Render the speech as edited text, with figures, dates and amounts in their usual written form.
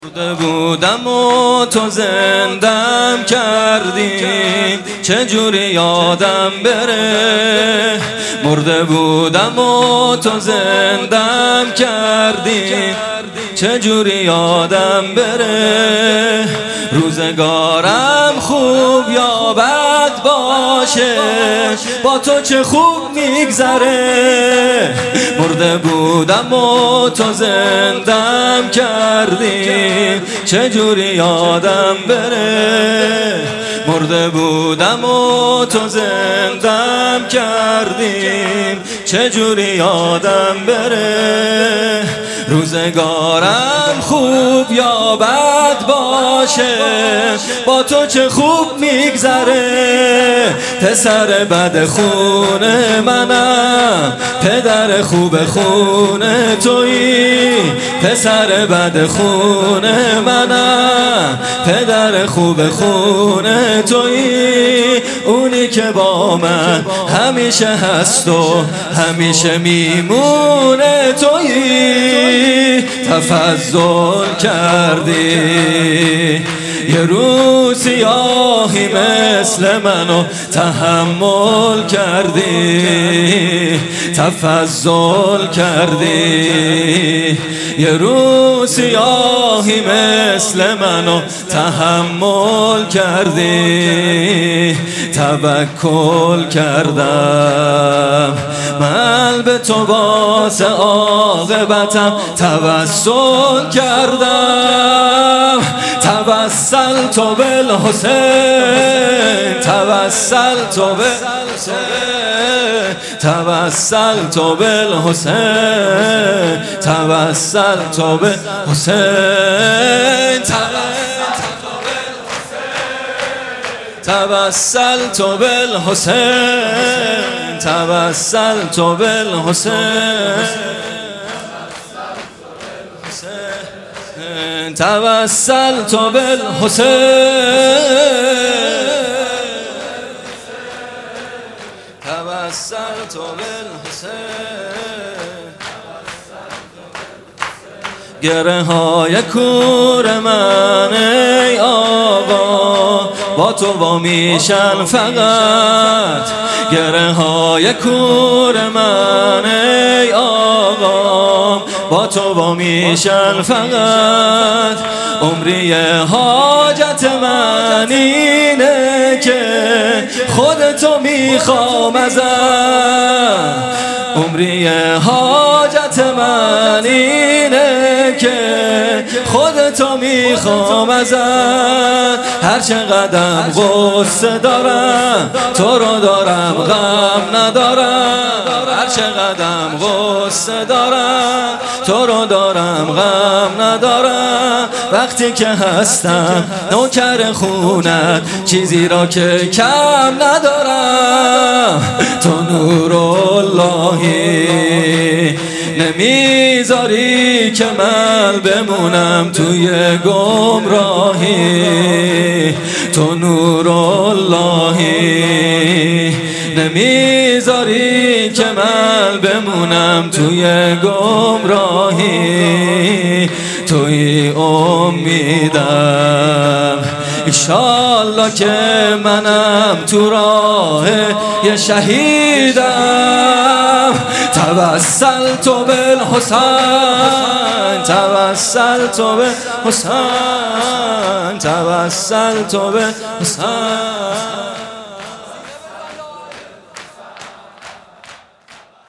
مرده بودم و تو زندم کردی، چجوری یادم بره. مرده بودم و تو زندم کردی، چجوری یادم بره. روزگارم خوب یا بد باشه، با تو چه خوب میگذره. مرده بودم و تو زندم کردی، چجوری یادم بره. مرده بودم و تو زندم کردیم، چجوری یادم بره. روزگارم خوب یا بد باشه، با تو چه خوب میگذره. پسر بد خونه منم، پدر خوب خونه تویی. پسر بد خونه منم، پدر خوب خونه تویی. اونی که با من همیشه هست و همیشه میمونه تویی. تفضل کردی یه روز سیاهی مثل منو تحمل کردی. تفضل کردی یه روز سیاهی مثل منو تحمل کردی. توکل کردم من به تو واسه عاقبتم توسل کردم. توسل تو بالحسین، توسل تو بالحسین، توسل تو بالحسین، توسل تو بالحسین، توسل تو بالحسین، توسل تو بالحسین، توسل تو بالحسین، توسل تو بالحسین. گره های کور من ای آقا با تو وا میشن فقط. گره های کور من ای آقا با تو وا میشن فقط. عمری حاجت من اینه که خودتو میخوام ازم. عمری حاجت من اینه که خودتو میخوام ازم. هر چقدر غصه دارم تو رو دارم غم ندارم. هر چقدر غصه دارم تو رو دارم غم ندارم. وقتی که هستم نوکر خونت چیزی را که کم ندارم. تو نوراللهی نمیذاری که من بمونم توی گمراهی. تو نوراللهی نمیذاری که من بمونم توی گمراهی. توی امیدم انشالله که منم تو راه یه شهیدم. توسل تو بالحسین، توسل تو بالحسین، توسل تو بالحسین.